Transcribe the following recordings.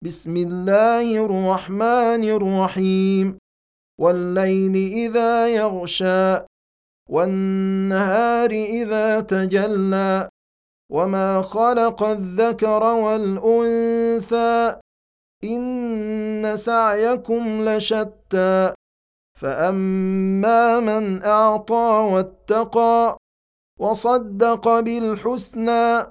بسم الله الرحمن الرحيم. والليل إذا يغشى والنهار إذا تجلى وما خلق الذكر والأنثى إن سعيكم لشتى فأما من أعطى واتقى وصدق بالحسنى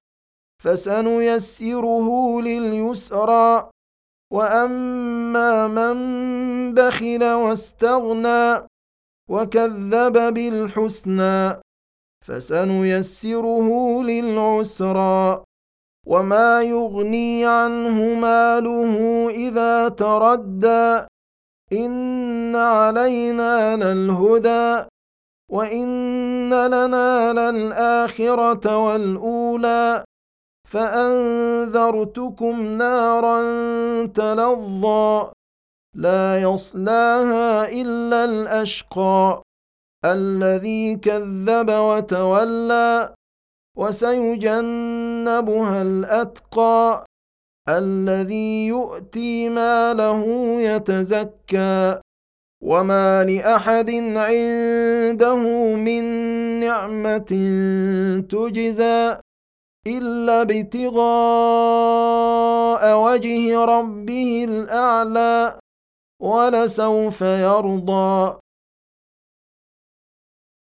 فسنيسره لليسرى وأما من بخل واستغنى وكذب بالحسنى فسنيسره للعسرى وما يغني عنه ماله إذا تردى إن علينا للهدى وإن لنا للآخرة والأولى فأنذرتكم نارا تلظى لا يصلاها إلا الأشقى الذي كذب وتولى وسيجنبها الأتقى الذي يؤتي ماله يتزكى وما لأحد عنده من نعمة تجزى إلا ابتغاء وجه ربه الأعلى ولسوف يرضى